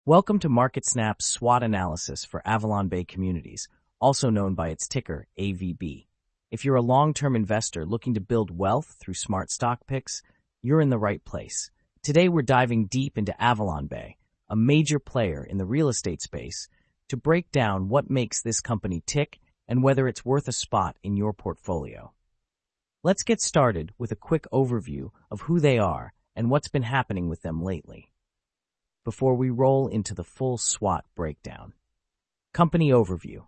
Welcome to MarketSnap's SWOT analysis for AvalonBay Communities, also known by its ticker AVB. If you're a long-term investor looking to build wealth through smart stock picks, you're in the right place. Today we're diving deep into AvalonBay, a major player in the real estate space, to break down what makes this company tick and whether it's worth a spot in your portfolio. Let's get started with a quick overview of who they are and what's been happening with them lately, before we roll into the full SWOT breakdown. Company overview.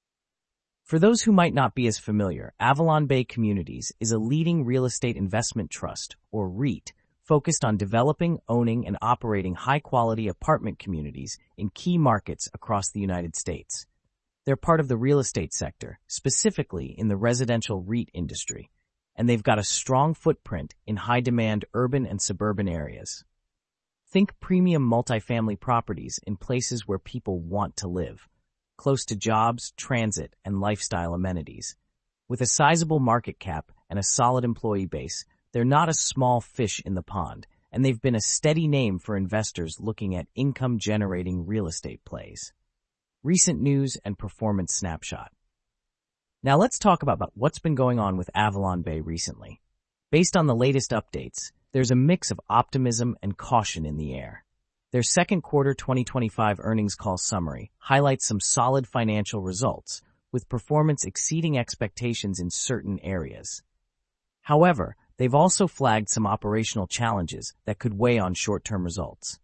For those who might not be as familiar, AvalonBay Communities is a leading real estate investment trust, or REIT, focused on developing, owning, and operating high-quality apartment communities in key markets across the United States. They're part of the real estate sector, specifically in the residential REIT industry, and they've got a strong footprint in high-demand urban and suburban areas. Think premium multifamily properties in places where people want to live, close to jobs, transit, and lifestyle amenities. With a sizable market cap and a solid employee base, they're not a small fish in the pond, and they've been a steady name for investors looking at income-generating real estate plays. Recent news and performance snapshot. Now let's talk about what's been going on with AvalonBay recently. Based on the latest updates, there's a mix of optimism and caution in the air. Their second quarter 2025 earnings call summary highlights some solid financial results, with performance exceeding expectations in certain areas. However, they've also flagged some operational challenges that could weigh on short-term results.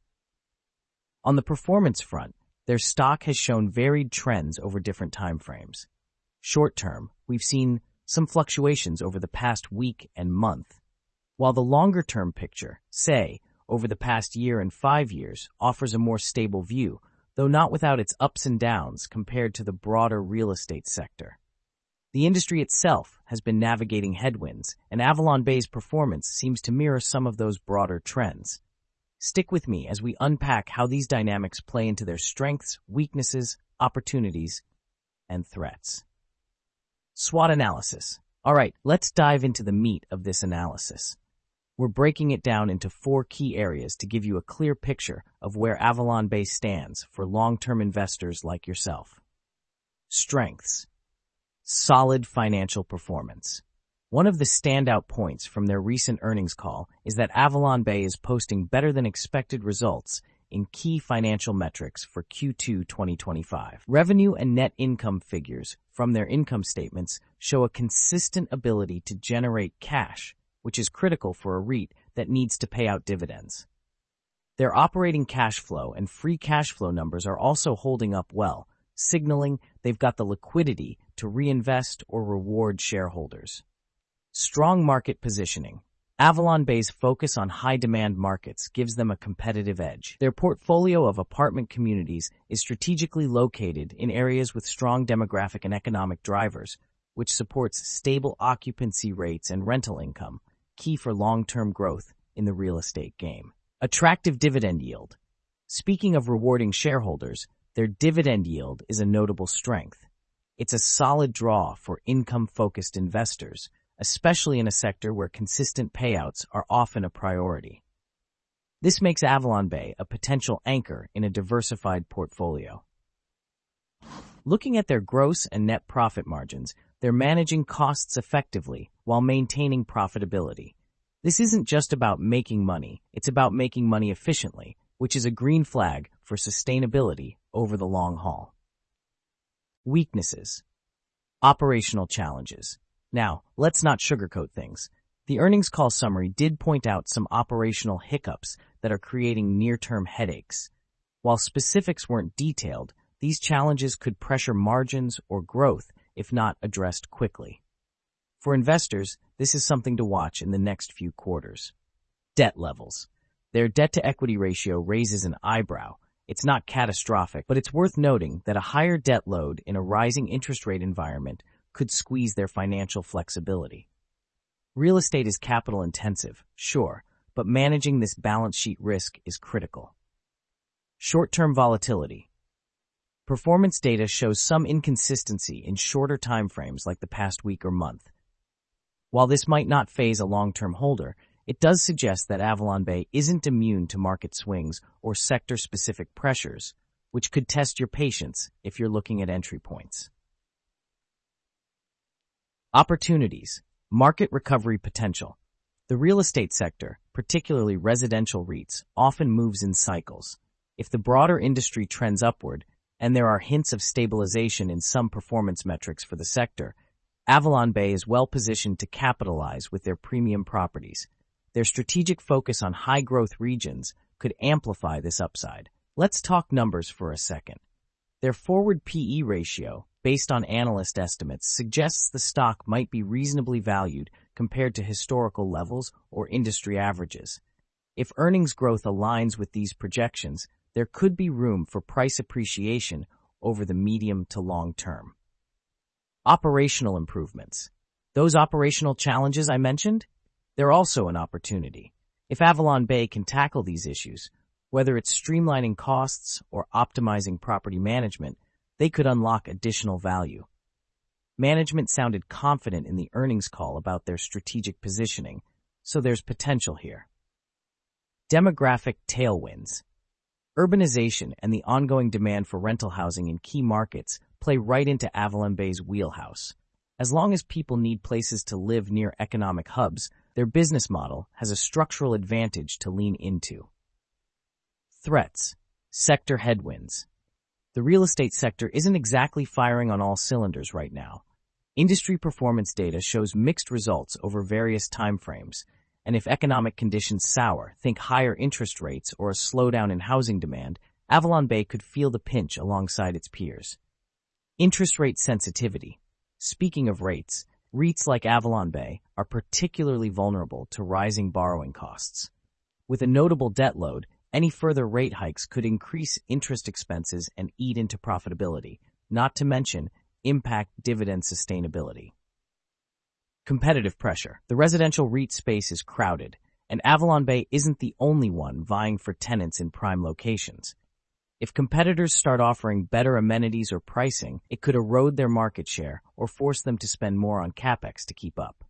On the performance front, their stock has shown varied trends over different timeframes. Short-term, we've seen some fluctuations over the past week and month, while the longer-term picture, say, over the past year and 5 years, offers a more stable view, though not without its ups and downs compared to the broader real estate sector. The industry itself has been navigating headwinds, and AvalonBay's performance seems to mirror some of those broader trends. Stick with me as we unpack how these dynamics play into their strengths, weaknesses, opportunities, and threats. SWOT analysis. All right, let's dive into the meat of this analysis. We're breaking it down into 4 key areas to give you a clear picture of where AvalonBay stands for long-term investors like yourself. Strengths. Solid financial performance. One of the standout points from their recent earnings call is that AvalonBay is posting better than expected results in key financial metrics for Q2 2025. Revenue and net income figures from their income statements show a consistent ability to generate cash, which is critical for a REIT that needs to pay out dividends. Their operating cash flow and free cash flow numbers are also holding up well, signaling they've got the liquidity to reinvest or reward shareholders. Strong market positioning. AvalonBay's focus on high-demand markets gives them a competitive edge. Their portfolio of apartment communities is strategically located in areas with strong demographic and economic drivers, which supports stable occupancy rates and rental income, key for long-term growth in the real estate game. Attractive dividend yield. Speaking of rewarding shareholders, their dividend yield is a notable strength. It's a solid draw for income-focused investors, especially in a sector where consistent payouts are often a priority. This makes AvalonBay a potential anchor in a diversified portfolio. Looking at their gross and net profit margins, they're managing costs effectively while maintaining profitability. This isn't just about making money, it's about making money efficiently, which is a green flag for sustainability over the long haul. Weaknesses. Operational challenges. Now, let's not sugarcoat things. The earnings call summary did point out some operational hiccups that are creating near-term headaches. While specifics weren't detailed, these challenges could pressure margins or growth if not addressed quickly. For investors, this is something to watch in the next few quarters. Debt levels. Their debt-to-equity ratio raises an eyebrow. It's not catastrophic, but it's worth noting that a higher debt load in a rising interest rate environment could squeeze their financial flexibility. Real estate is capital intensive, sure, but managing this balance sheet risk is critical. Short-term volatility. Performance data shows some inconsistency in shorter timeframes like the past week or month. While this might not faze a long-term holder, it does suggest that AvalonBay isn't immune to market swings or sector-specific pressures, which could test your patience if you're looking at entry points. Opportunities. Market recovery potential. The real estate sector, particularly residential REITs, often moves in cycles. If the broader industry trends upward, and there are hints of stabilization in some performance metrics for the sector, AvalonBay is well positioned to capitalize with their premium properties. Their strategic focus on high-growth regions could amplify this upside. Let's talk numbers for a second. Their forward PE ratio, based on analyst estimates, suggests the stock might be reasonably valued compared to historical levels or industry averages. If earnings growth aligns with these projections, there could be room for price appreciation over the medium to long term. Operational improvements. Those operational challenges I mentioned? They're also an opportunity. If AvalonBay can tackle these issues, whether it's streamlining costs or optimizing property management, they could unlock additional value. Management sounded confident in the earnings call about their strategic positioning, so there's potential here. Demographic tailwinds. Urbanization and the ongoing demand for rental housing in key markets play right into AvalonBay's wheelhouse. As long as people need places to live near economic hubs, their business model has a structural advantage to lean into. Threats. Sector headwinds. The real estate sector isn't exactly firing on all cylinders right now. Industry performance data shows mixed results over various timeframes, and if economic conditions sour, think higher interest rates or a slowdown in housing demand, AvalonBay could feel the pinch alongside its peers. Interest rate sensitivity. Speaking of rates, REITs like AvalonBay are particularly vulnerable to rising borrowing costs. With a notable debt load, any further rate hikes could increase interest expenses and eat into profitability, not to mention impact dividend sustainability. Competitive pressure. The residential REIT space is crowded, and AvalonBay isn't the only one vying for tenants in prime locations. If competitors start offering better amenities or pricing, it could erode their market share or force them to spend more on CapEx to keep up.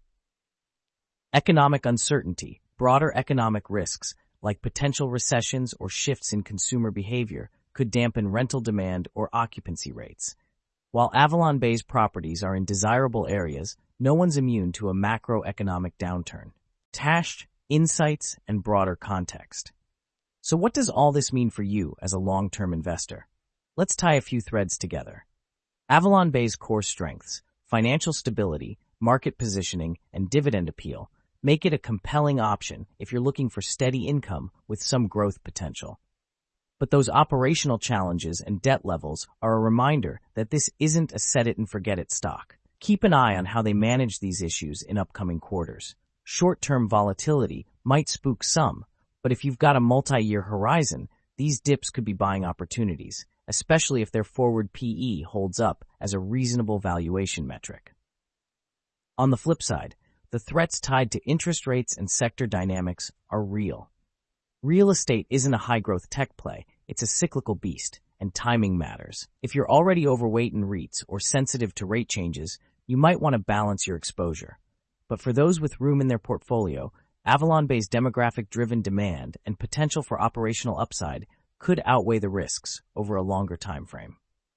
Economic uncertainty. Broader economic risks, like potential recessions or shifts in consumer behavior, could dampen rental demand or occupancy rates. While AvalonBay's properties are in desirable areas, no one's immune to a macroeconomic downturn. Tash, insights, and broader context. So what does all this mean for you as a long-term investor? Let's tie a few threads together. AvalonBay's core strengths, financial stability, market positioning, and dividend appeal make it a compelling option if you're looking for steady income with some growth potential. But those operational challenges and debt levels are a reminder that this isn't a set-it-and-forget-it stock. Keep an eye on how they manage these issues in upcoming quarters. Short-term volatility might spook some, but if you've got a multi-year horizon, these dips could be buying opportunities, especially if their forward PE holds up as a reasonable valuation metric. On the flip side, the threats tied to interest rates and sector dynamics are real. Real estate isn't a high-growth tech play, it's a cyclical beast, and timing matters. If you're already overweight in REITs or sensitive to rate changes, you might want to balance your exposure. But for those with room in their portfolio, AvalonBay's demographic-driven demand and potential for operational upside could outweigh the risks over a longer time frame.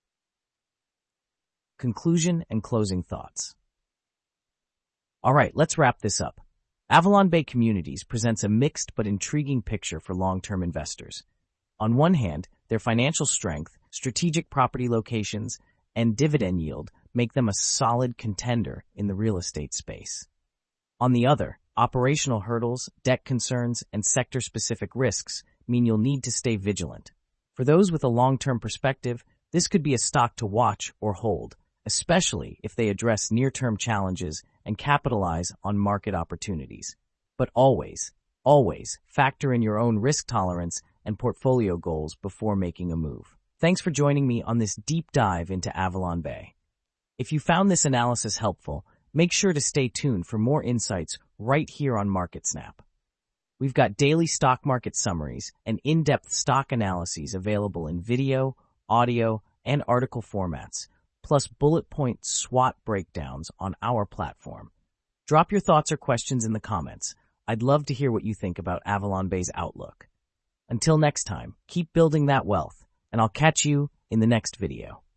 Conclusion and closing thoughts. All right, let's wrap this up. AvalonBay Communities presents a mixed but intriguing picture for long-term investors. On one hand, their financial strength, strategic property locations, and dividend yield make them a solid contender in the real estate space. On the other, operational hurdles, debt concerns, and sector-specific risks mean you'll need to stay vigilant. For those with a long-term perspective, this could be a stock to watch or hold, especially if they address near-term challenges and capitalize on market opportunities. But always factor in your own risk tolerance and portfolio goals before making a move. Thanks for joining me on this deep dive into AvalonBay. If you found this analysis helpful, make sure to stay tuned for more insights right here on MarketSnap. We've got daily stock market summaries and in-depth stock analyses available in video, audio, and article formats, plus bullet point SWOT breakdowns on our platform. Drop your thoughts or questions in the comments. I'd love to hear what you think about Avalon Bay's outlook. Until next time, keep building that wealth, and I'll catch you in the next video.